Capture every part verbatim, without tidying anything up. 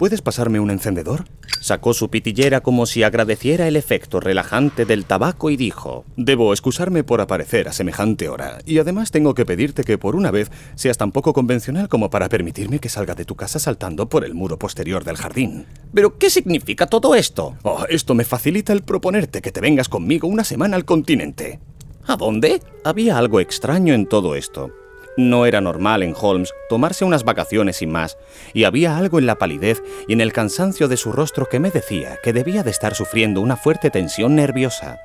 ¿puedes pasarme un encendedor? Sacó su pitillera como si agradeciera el efecto relajante del tabaco y dijo: debo excusarme por aparecer a semejante hora, y además tengo que pedirte que por una vez seas tan poco convencional como para permitirme que salga de tu casa saltando por el muro posterior del jardín. ¿Pero qué significa todo esto? Oh, esto me facilita el proponerte que te vengas conmigo una semana al continente. ¿A dónde? Había algo extraño en todo esto. No era normal en Holmes tomarse unas vacaciones sin más, y había algo en la palidez y en el cansancio de su rostro que me decía que debía de estar sufriendo una fuerte tensión nerviosa.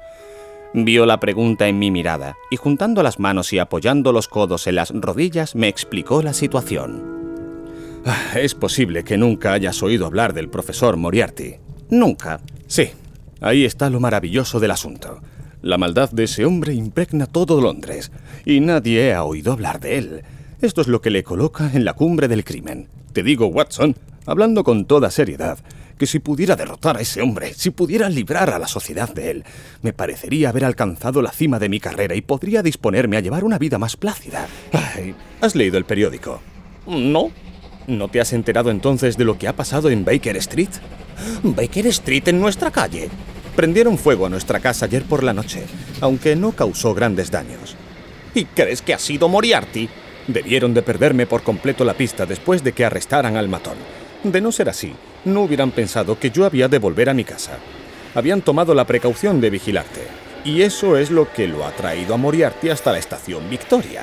Vio la pregunta en mi mirada, y juntando las manos y apoyando los codos en las rodillas, me explicó la situación. Ah, es posible que nunca hayas oído hablar del profesor Moriarty. Nunca. Sí, ahí está lo maravilloso del asunto. La maldad de ese hombre impregna todo Londres, y nadie ha oído hablar de él. Esto es lo que le coloca en la cumbre del crimen. Te digo, Watson, hablando con toda seriedad, que si pudiera derrotar a ese hombre, si pudiera librar a la sociedad de él, me parecería haber alcanzado la cima de mi carrera y podría disponerme a llevar una vida más plácida. Ay, ¿has leído el periódico? No. ¿No te has enterado entonces de lo que ha pasado en Baker Street? ¿Baker Street en nuestra calle? Prendieron fuego a nuestra casa ayer por la noche, aunque no causó grandes daños. ¿Y crees que ha sido Moriarty? Debieron de perderme por completo la pista después de que arrestaran al matón. De no ser así, no hubieran pensado que yo había de volver a mi casa. Habían tomado la precaución de vigilarte, y eso es lo que lo ha traído a Moriarty hasta la estación Victoria.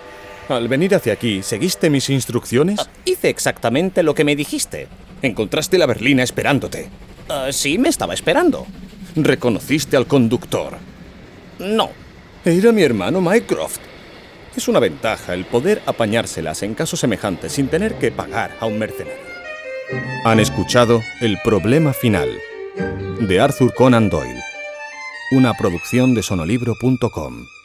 Al venir hacia aquí, ¿seguiste mis instrucciones? Uh, hice exactamente lo que me dijiste. Encontraste la berlina esperándote. Uh, sí, me estaba esperando. ¿Reconociste al conductor? No. Era mi hermano Mycroft. Es una ventaja el poder apañárselas en casos semejantes sin tener que pagar a un mercenario. Han escuchado El problema final, de Arthur Conan Doyle, una producción de sonolibro punto com.